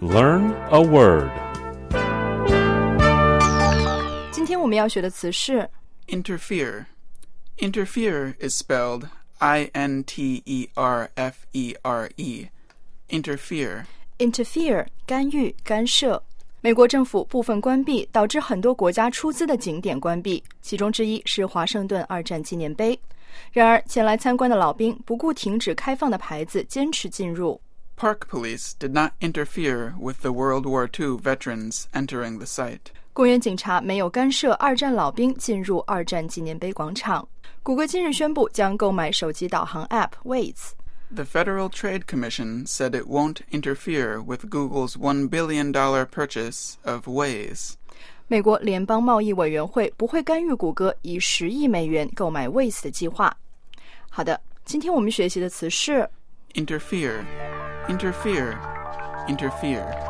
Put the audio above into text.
Learn a word. 今天我们要学的词是 Interfere. Interfere is spelled I-N-T-E-R-F-E-R-E. Interfere. interfere 干预干涉。美国政府部分关闭导致很多国家出资的景点关闭，其中之一是华盛顿二战纪念碑。然而前来参观的老兵不顾停止开放的牌子，坚持进入。 Park police did not interfere with the World War II veterans entering the site. 公园警察没有干涉二战老兵进入二战纪念碑广场。谷歌今日宣布将购买手机导航 App Waze。The Federal Trade Commission said it won't interfere with Google's $1 billion purchase of Waze. 美国联邦贸易委员会不会干预谷歌以10亿美元购买 Waze 的计划。好的，今天我们学习的词是 Interfere, interfere, interfere.